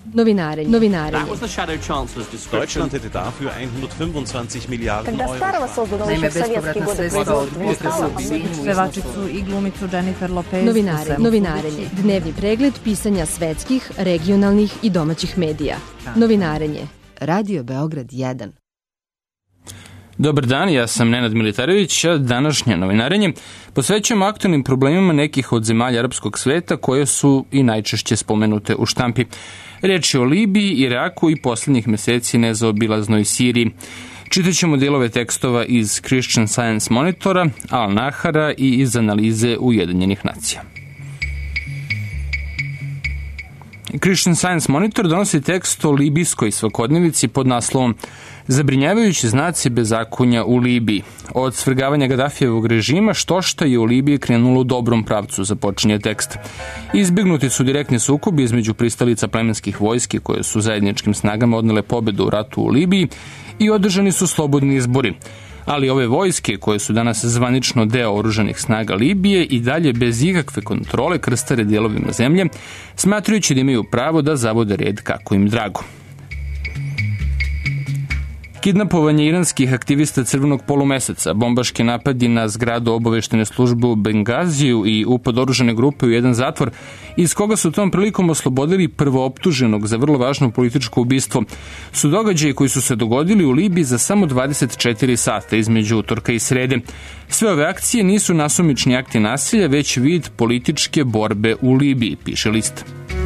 Novinarenje. Deutschland hätte dafür 125 Milijarden Euro. Naime, bespovratna sredstva od pevačicu i glumicu Jennifer Lopez. Novinarenje. Dnevni pregled pisanja svetskih, regionalnih i domaćih medija. Novinarenje. Radio Beograd 1. Dobar dan, ja sam Nenad Militarević, a današnje novinarenje posvećujemo aktualnim problemima nekih od zemalja arapskog sveta koje su i najčešće spomenute u štampi. Reč je o Libiji, Iraku i posljednjih meseci nezaobilaznoj Siriji. Čitat ćemo dijelove tekstova iz Christian Science Monitora, Al-Nahara i iz analize Ujedinjenih nacija. Christian Science Monitor donosi tekst o libijskoj svakodnevici pod naslovom Zabrinjavajući znaci bezakonja u Libiji. Od svrgavanja Gadafijevog režima štošta je u Libiji krenulo u dobrom pravcu, započinje tekst. Izbjegnuti su direktni sukobi između pristalica plemenskih vojski koje su zajedničkim snagama odnele pobedu u ratu u Libiji i održani su slobodni izbori. Ali ove vojske, koje su danas zvanično deo oružanih snaga Libije, i dalje bez ikakve kontrole krstare dijelovima zemlje, smatrajući da imaju pravo da zavode red kako im drago. Kidnapovanje iranskih aktivista Crvenog polumeseca, bombaški napadi na zgradu obaveštene službe u Bengaziju i upad oružane grupe u jedan zatvor, iz koga su tom prilikom oslobodili prvooptuženog za vrlo važno političko ubistvo, su događaji koji su se dogodili u Libiji za samo 24 sata između utorka i srede. Sve ove akcije nisu nasumični akti nasilja, već vid političke borbe u Libiji, piše list.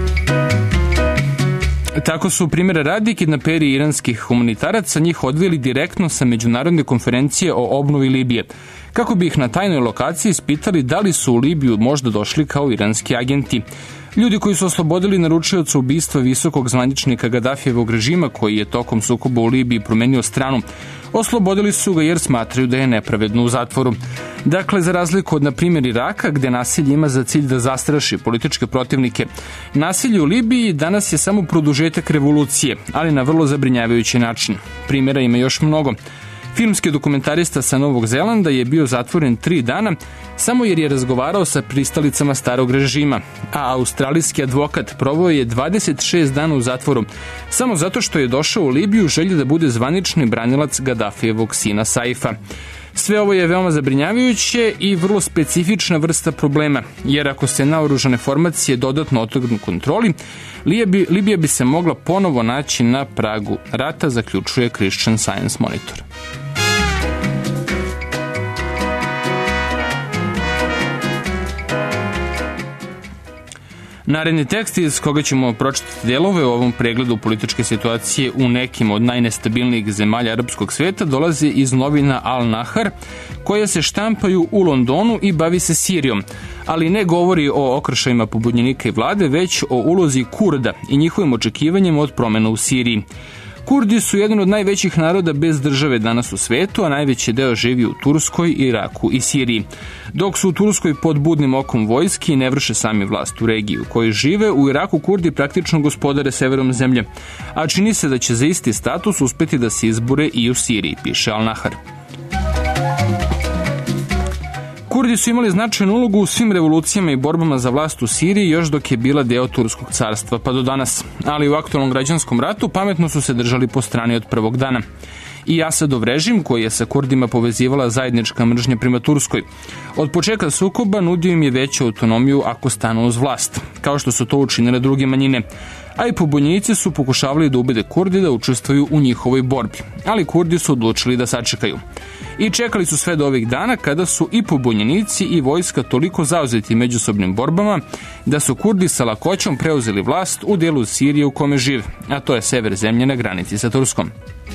Tako su, primjera radi, kidnaperi iranskih humanitaraca njih odveli direktno sa međunarodne konferencije o obnovi Libije, kako bi ih na tajnoj lokaciji ispitali da li su u Libiju možda došli kao iranski agenti. Ljudi koji su oslobodili naručioca ubistva visokog zvaničnika Gadafijevog režima, koji je tokom sukoba u Libiji promenio stranu, oslobodili su ga jer smatraju da je nepravedno u zatvoru. Dakle, za razliku od, na primjer, Iraka, gde nasilje ima za cilj da zastraši političke protivnike, nasilje u Libiji danas je samo produžetak revolucije, ali na vrlo zabrinjavajući način. Primjera ima još mnogo. Filmski dokumentarista sa Novog Zelanda je bio zatvoren 3 dana samo jer je razgovarao sa pristalicama starog režima, a australijski advokat proveo je 26 dana u zatvoru samo zato što je došao u Libiju u želji da bude zvanični branilac Gadafijevog sina Saifa. Sve ovo je veoma zabrinjavajuće i vrlo specifična vrsta problema, jer ako se naoružane formacije dodatno otrgnu kontroli, Libija bi se mogla ponovo naći na pragu rata, zaključuje Christian Science Monitor. Naredni tekst iz koga ćemo pročitati delove u ovom pregledu političke situacije u nekim od najnestabilnijih zemalja arapskog sveta dolazi iz novina Al-Nahar, koje se štampaju u Londonu i bavi se Sirijom, ali ne govori o okršajima pobunjenika i vlade, već o ulozi Kurda i njihovim očekivanjima od promjena u Siriji. Kurdi su jedan od najvećih naroda bez države danas u svetu, a najveći deo živi u Turskoj, Iraku i Siriji. Dok su u Turskoj pod budnim okom vojski i ne vrše sami vlast u regiji u kojoj žive, u Iraku Kurdi praktično gospodare severom zemlje, a čini se da će za isti status uspjeti da se izbore i u Siriji, piše Al-Nahar. Kurdi su imali značajnu ulogu u svim revolucijama i borbama za vlast u Siriji još dok je bila deo Turskog carstva pa do danas, ali u aktualnom građanskom ratu pametno su se držali po strani od prvog dana. I Asadov režim, koji je sa Kurdima povezivala zajednička mržnja prema Turskoj, od početka sukoba nudio im je veću autonomiju ako stanu uz vlast, kao što su to učinile druge manjine, a i pobunjenici su pokušavali da ubede Kurdi da učestvuju u njihovoj borbi, ali Kurdi su odlučili da sačekaju. I čekali su sve do ovih dana kada su i pobunjenici i vojska toliko zauzeti međusobnim borbama da su Kurdi sa lakoćom preuzeli vlast u delu Sirije u kome žive, a to je sever zemlje na granici sa Turskom.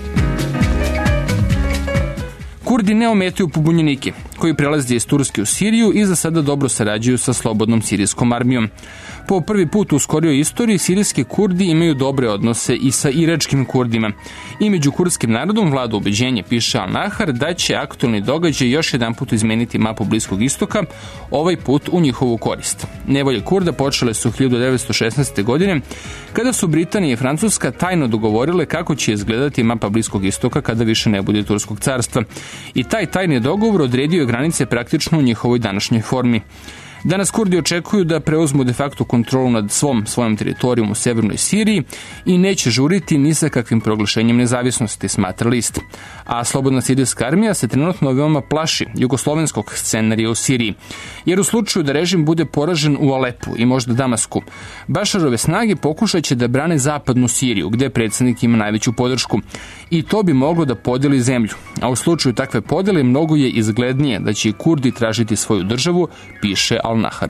Kurdi ne ometaju pobunjenike, koji prelaze iz Turske u Siriju i za sada dobro sarađuju sa slobodnom sirijskom armijom. Po prvi put u skorijoj istoriji sirijski Kurdi imaju dobre odnose i sa iračkim Kurdima. I među kurdskim narodom vlada ubeđenje, piše Al-Nahar, da će aktualni događaj još jedan put izmeniti mapu Bliskog istoka, ovaj put u njihovu korist. Nevolje Kurda počele su 1916. godine, kada su Britanija i Francuska tajno dogovorile kako će izgledati mapa Bliskog istoka kada više ne bude Turskog carstva. I taj tajni dogovor odredio je granice praktično u njihovoj današnjoj formi. Danas Kurdi očekuju da preuzmu de facto kontrolu nad svojom teritorijom u severnoj Siriji i neće žuriti ni sa kakvim proglašenjem nezavisnosti, smatra list. A slobodna sirijska armija se trenutno veoma plaši jugoslovenskog scenarija u Siriji, jer u slučaju da režim bude poražen u Alepu i možda Damasku, Bašarove snage pokušat će da brane zapadnu Siriju, gde predsjednik ima najveću podršku. I to bi moglo da podeli zemlju. A u slučaju takve podele mnogo je izglednije da će i Kurdi tražiti svoju državu, piše Al-Nahar.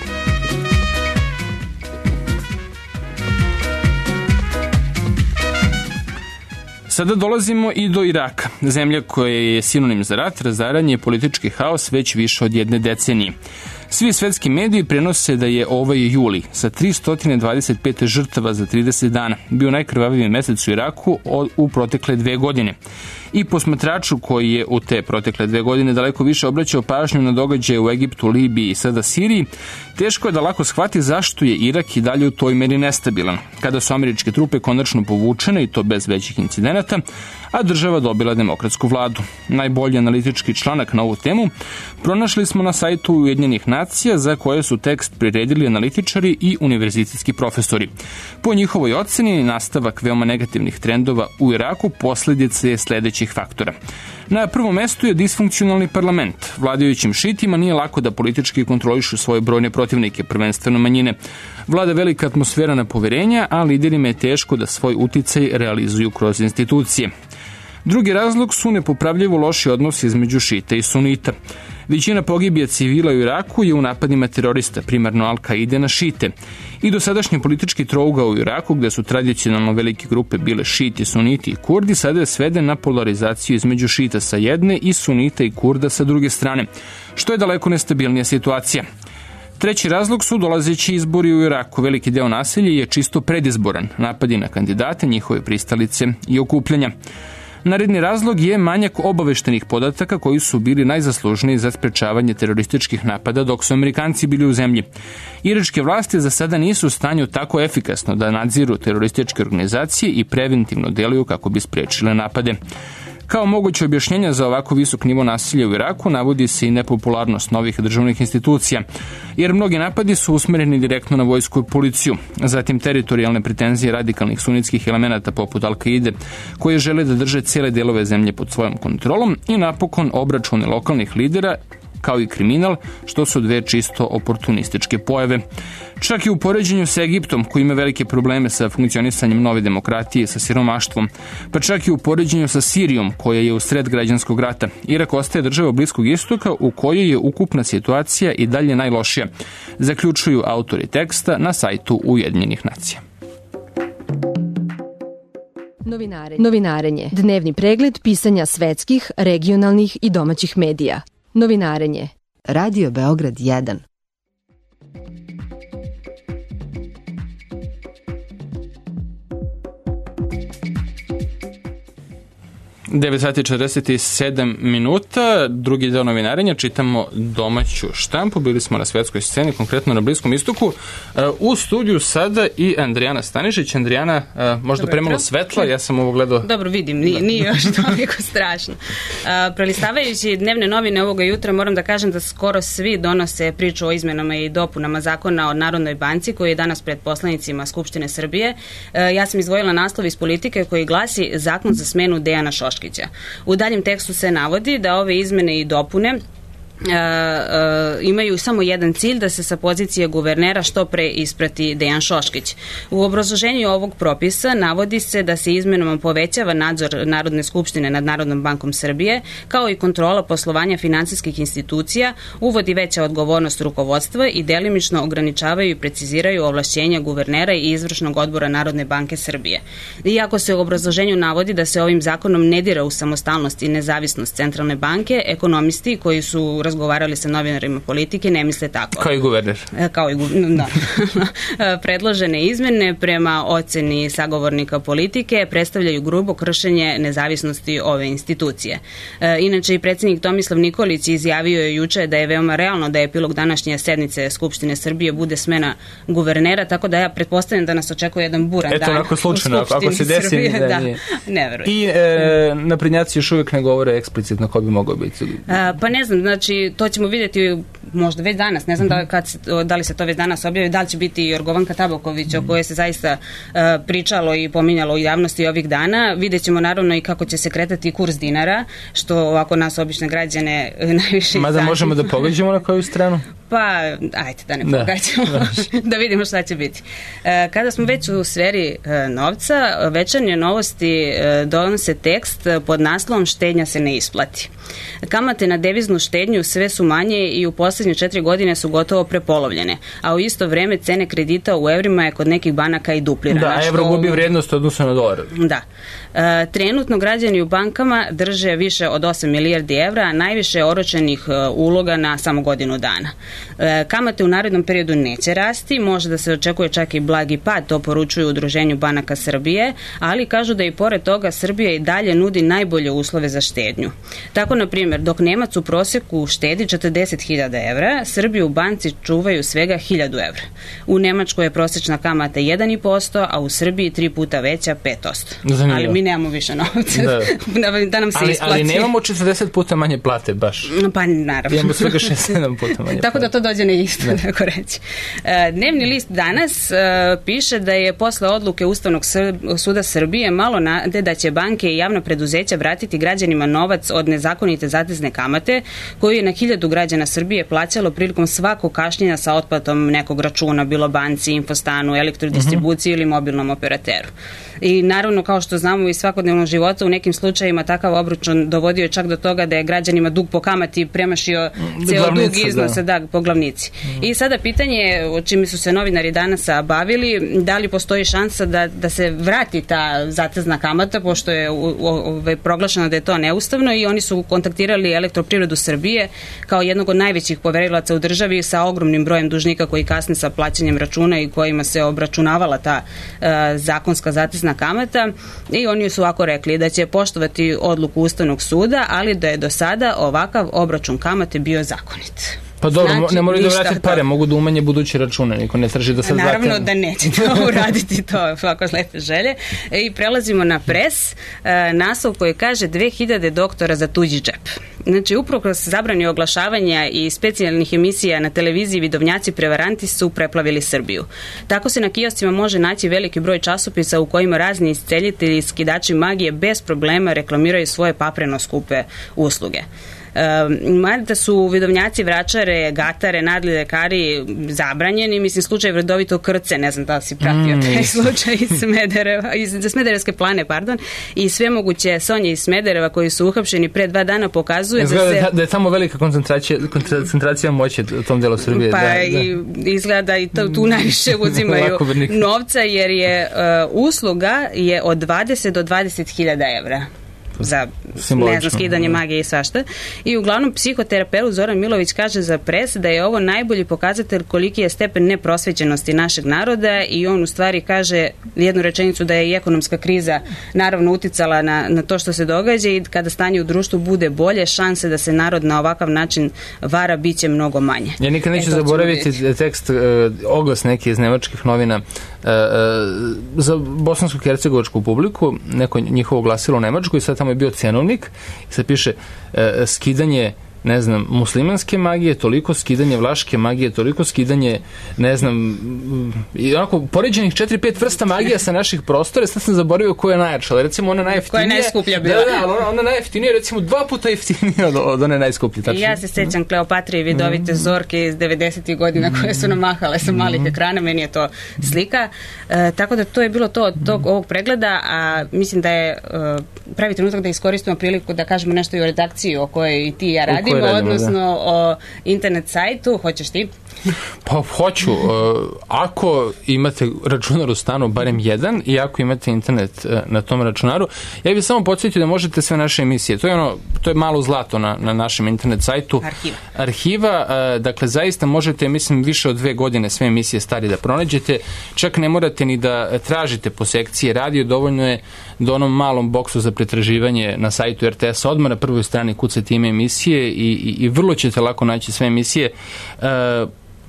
Sada dolazimo i do Iraka, zemlja koja je sinonim za rat, razaranje i politički haos već više od jedne decenije. Svi svetski mediji prenose da je ovaj juli sa 325 žrtava za 30 dana bio najkrvaviji mesec u Iraku u protekle 2 godine. I posmatraču koji je u te protekle 2 godine daleko više obraćao pažnju na događaje u Egiptu, Libiji i sada Siriji, teško je da lako shvati zašto je Irak i dalje u toj meri nestabilan, kada su američke trupe konačno povučene i to bez većih incidenata, a država dobila demokratsku vladu. Najbolji analitički članak na ovu temu pronašli smo na sajtu Ujedinjenih nacija, za koje su tekst priredili analitičari i univerzitetski profesori. Po njihovoj oceni, nastavak veoma negativnih trendova u Iraku posljedica je sledećih faktora. Na prvom mestu je disfunkcionalni parlament. Vladajućim šitima nije lako da politički kontrolišu svoje brojne protivnike, prvenstveno manjine. Vlada velika atmosfera nepoverenja, a liderima je teško da svoj uticaj realizuju kroz institucije. Drugi razlog su nepopravljivo loši odnosi između šita i sunita. Većina pogibija civila u Iraku je u napadima terorista, primarno Al-Kaide na šite. I dosadašnji politički trougao u Iraku, gde su tradicionalno velike grupe bile šiti, suniti i kurdi, sada je sveden na polarizaciju između šita sa jedne i sunita i kurda sa druge strane, što je daleko nestabilnija situacija. Treći razlog su dolazeći izbori u Iraku. Veliki deo naselja je čisto predizboran, napadi na kandidate, njihove pristalice i okupljanja. Naredni razlog je manjak obaveštenih podataka koji su bili najzaslužniji za sprečavanje terorističkih napada dok su Amerikanci bili u zemlji. Iračke vlasti za sada nisu u stanju tako efikasno da nadziru terorističke organizacije i preventivno deluju kako bi sprečile napade. Kao moguće objašnjenja za ovako visok nivo nasilja u Iraku navodi se i nepopularnost novih državnih institucija, jer mnogi napadi su usmereni direktno na vojsku i policiju, zatim teritorijalne pretenzije radikalnih sunitskih elemenata poput Al-Kaide, koje žele da drže cijele delove zemlje pod svojom kontrolom, i napokon obračune lokalnih lidera, kao i kriminal, što su dve čisto oportunističke pojave. Čak i u poređenju sa Egiptom, koji ima velike probleme sa funkcionisanjem nove demokratije, sa siromaštvom, pa čak i u poređenju sa Sirijom, koja je u sred građanskog rata, Irak ostaje država Bliskog istoka u kojoj je ukupna situacija i dalje najlošija, zaključuju autori teksta na sajtu Ujedinjenih nacija. Novinarenje. Dnevni pregled pisanja svetskih, regionalnih i domaćih medija. Novinarenje. Radio Beograd 1. Devet sati 47 minuta, drugi deo novinarenja, čitamo domaću štampu, bili smo na svetskoj sceni, konkretno na Bliskom istoku. U studiju sada i Andrijana Stanišić. Andrijana, možda premalo svetla, ja sam ovo gledao. Dobro, vidim, nije još toliko strašno. Prelistavajući dnevne novine ovoga jutra, moram da kažem da skoro svi donose priču o izmenama i dopunama zakona o Narodnoj banci, koji je danas pred poslanicima Skupštine Srbije. Ja sam izdvojila naslov iz Politike koji glasi Zakon za smenu Dejana Šoškića. U daljem tekstu se navodi da ove izmene i dopune imaju samo jedan cilj, da se sa pozicije guvernera što pre isprati Dejan Šoškić. U obrazloženju ovog propisa navodi se da se izmenama povećava nadzor Narodne skupštine nad Narodnom bankom Srbije, kao i kontrola poslovanja finansijskih institucija, uvodi veća odgovornost rukovodstva i delimično ograničavaju i preciziraju ovlašćenja guvernera i izvršnog odbora Narodne banke Srbije. Iako se u obrazloženju navodi da se ovim zakonom ne dira u samostalnost i nezavisnost Centralne banke, ekonomisti koji su razgovarali sa novinarima Politike ne misle tako. Kao i guverner. Da. Predložene izmene prema oceni sagovornika Politike predstavljaju grubo kršenje nezavisnosti ove institucije. Inače i predsjednik Tomislav Nikolić izjavio je juče da je veoma realno da epilog današnje sednice Skupštine Srbije bude smena guvernera, tako da ja pretpostavljam da nas očekuje jedan buran dan. Eto, onako slučajno, ako se desi, ne verujem. I naprednjaci još uvijek ne govore eksplicitno ko bi mogao biti. Pa ne znam, znači to ćemo vidjeti možda već danas, ne znam da li se to već danas objavi, da li će biti Jorgovanka Tabaković o kojoj se zaista pričalo i pominjalo u javnosti ovih dana. Vidjet ćemo naravno i kako će se kretati kurs dinara, što ovako nas obične građane najviše Mada možemo da pogađamo na koju stranu? Pa, ajde da ne pogađamo, da vidimo šta će biti. Kada smo već u sferi novca, Večernje novosti donose tekst pod naslovom Štednja se ne isplati. Kamate na deviznu štednju sve su manje i u poslednje 4 godine su gotovo prepolovljene, a u isto vreme cene kredita u evrima je kod nekih banaka i duplirana. Da, evro gubi vrijednost odnosno na dolar. Da. Trenutno građani u bankama drže više od 8 milijardi evra, a najviše oročenih uloga na samo godinu dana. Kamate u narednom periodu neće rasti, može da se očekuje čak i blagi pad, to poručuju Udruženju banaka Srbije, ali kažu da i pored toga Srbija i dalje nudi najbolje uslove za štednju. Tako, na primjer, dok Nemac u proseku štedi 40.000 evra, Srbiju u banci čuvaju svega 1.000 evra. U Nemačkoj je prosečna kamata 1,5%, a u Srbiji 3 puta veća, 5%. Zanimljivo. Ali mi nemamo više novca da nam se isplati. Ali nemamo 40 puta manje plate baš. Pa naravno. Imamo svega 6-7 puta manje Tako da to dođe na isto, tako reći. Dnevni list danas piše da je posle odluke Ustavnog suda Srbije malo nade da će banke i javna preduzeća vratiti građanima novac od nezakonite zatezne kamate koju je na 1000 građana Srbije plaćalo prilikom svakog kašnjenja sa otplatom nekog računa, bilo banci, infostanu, elektrodistribuciji ili mobilnom operateru. I naravno, kao što znamo iz svakodnevnog života, u nekim slučajima takav obračun dovodio je čak do toga da je građanima dug po kamati premašio ceo dug iznosa po glavnici. I sada pitanje je, o čime su se novinari danas bavili, da li postoji šansa da se vrati ta zatezna kamata, pošto je proglašeno da je to neustavno, i oni su kontaktirali Elektroprivredu Srbije kao jednog od najvećih poverilaca u državi sa ogromnim brojem dužnika koji kasne sa plaćanjem računa i kojima se obračunavala ta zakonska zatezna kamata, i oni su ovako rekli da će poštovati odluku Ustavnog suda, ali da je do sada ovakav obračun kamate bio zakonit. Pa dobro, znači, ne moraju da vrate pare, mogu da umanje buduće račune, niko ne traži da sad vrate. Naravno da neće to uraditi, to ovako lepe želje. I prelazimo na Pres, naslov koji kaže 2000 doktora za tuđi džep. Znači, uprkos zabrani oglašavanja i specijalnih emisija na televiziji, vidovnjaci prevaranti su preplavili Srbiju. Tako se na kioscima može naći veliki broj časopisa u kojima razni isceljitelji i skidači magije bez problema reklamiraju svoje papreno skupe usluge. Mada su vidovnjaci, vračare, gatare, nadli lekari zabranjeni, mislim slučaj Vrdovito Krce, ne znam da li si pratio taj slučaj iz Smederevske Plane, i sve moguće Sonje iz Smedereva koji su uhapšeni pre 2 dana pokazuje da je tamo velika koncentracija moći u tom delu Srbije. Izgleda i tu najviše uzimaju novca, jer je usluga je od 20 do 20.000 evra za skidanje magije i svašta. I uglavnom psihoterapeut Zoran Milović kaže za Pres da je ovo najbolji pokazatelj koliki je stepen neprosvećenosti našeg naroda, i on u stvari kaže jednu rečenicu da je i ekonomska kriza naravno uticala na to što se događa, i kada stanje u društvu bude bolje, šanse da se narod na ovakav način vara biće mnogo manje. Ja nikad neću zaboraviti tekst, oglas neki iz nemačkih novina za bosansko-hercegovačku publiku, neko njihovo glasilo u Nemačkoj, i sad tamo je bio cenovnik i sad piše skidanje, ne znam, muslimanske magije, toliko skidanje vlaške magije, toliko skidanje, ne znam, i onako poređenih 4-5 vrsta magija sa naših prostora. Sad sam zaboravio koja je najjača, ali recimo ona najjeftinija. Koja je najskuplja bila. Da, ona najjeftinija, recimo 2 puta jeftinija od one najskuplje. I ja se sećam Kleopatre i vidovite Zorke iz 90. godina koje su namahale sa malih ekrana, meni je to slika. Tako da to je bilo to od ovog pregleda, a mislim da je pravi trenutak da iskoristimo priliku da kažemo nešto i o redakciji o kojoj i ti i ja radimo, odnosno o internet sajtu. Hoćeš ti? Pa hoću. Ako imate računar u stanu, barem jedan, i ako imate internet na tom računaru, ja bih samo podsjetio da možete sve naše emisije. To je malo zlato na našem internet sajtu. Arhiva. Dakle, zaista možete, mislim, više od 2 godine sve emisije stari da pronađete. Čak ne morate ni da tražite po sekciji radio, dovoljno je da onom malom boksu za pretraživanje na sajtu RTS odmah na prvoj strani kucate ime emisije i vrlo ćete lako naći sve emisije.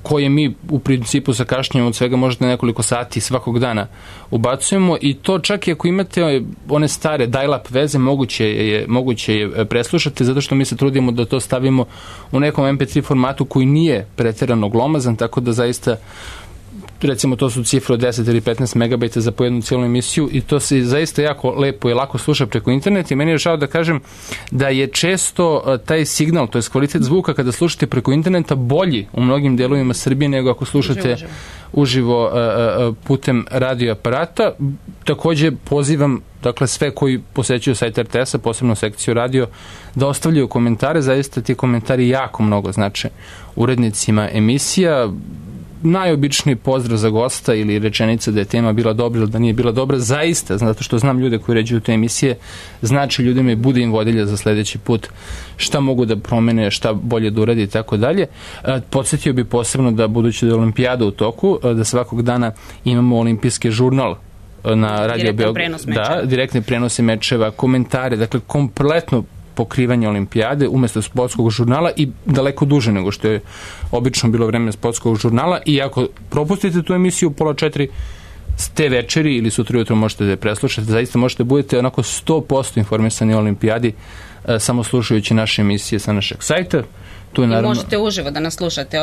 koje mi u principu sa kašnjenjem od svega možda nekoliko sati svakog dana ubacujemo, i to čak i ako imate one stare dial-up veze, moguće je preslušati, zato što mi se trudimo da to stavimo u nekom MP3 formatu koji nije preterano glomazan, tako da zaista, recimo, to su cifre od 10 ili 15 megabajta za pojednu cijelu emisiju, i to se zaista jako lepo i lako sluša preko interneta. I meni je žao da kažem da je često taj signal, to je kvalitet zvuka kada slušate preko interneta, bolji u mnogim delovima Srbije nego ako slušate uživo putem radio aparata. Takođe pozivam, dakle, sve koji posećuju sajt RTS-a, posebno sekciju radio, da ostavljaju komentare. Zaista ti komentari jako mnogo znače urednicima emisija. Najobičniji pozdrav za gosta ili rečenica da je tema bila dobra ili da nije bila dobra, zaista, zato što znam ljude koji uređuju te emisije, znači ljudima i bude im vodilja za sledeći put šta mogu da promene, šta bolje da uradi i tako dalje. Podsjetio bi posebno da, budući da je olimpijada u toku, da svakog dana imamo olimpijski žurnal na Radio Beograd. Da, direktne prenose mečeva, komentare, dakle kompletno pokrivanje olimpijade umesto sportskog žurnala, i daleko duže nego što je obično bilo vreme sportskog žurnala. I ako propustite tu emisiju u 3:30 te večeri ili sutra ujutro možete da je preslušate, zaista možete budete onako 100% informisani o olimpijadi samo slušajući naše emisije sa našeg sajta. Tu je, naravno, i možete uživo da nas slušate.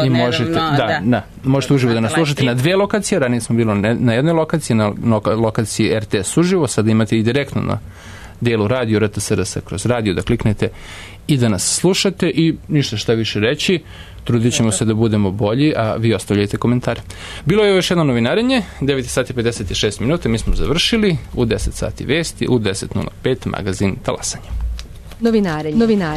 Možete uživo da nas slušate na 2 lokacije. Ranije smo bilo na jednoj lokaciji, na lokaciji RTS uživo, sada imate i direktno na delu radio RTS kroz radio, da kliknete i da nas slušate. I ništa šta više reći, trudit ćemo se da budemo bolji, a vi ostavljajte komentare. Bilo je još jedno novinarenje, 9 sati 56 minuta, mi smo završili, u 10 sati vesti, u 10:05 magazin Talasanje. Novinare.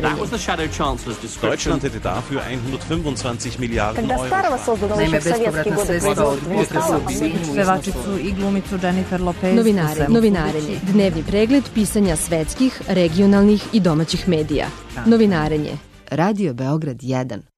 Deutschland hätte dafür 125 Milliarden Euro. Naime, bespovratna sredstva od pevačicu i glumicu Jennifer Lopez. Novinarenje. Dnevni pregled pisanja svetskih, regionalnih i domaćih medija. Novinarenje. Radio Beograd 1.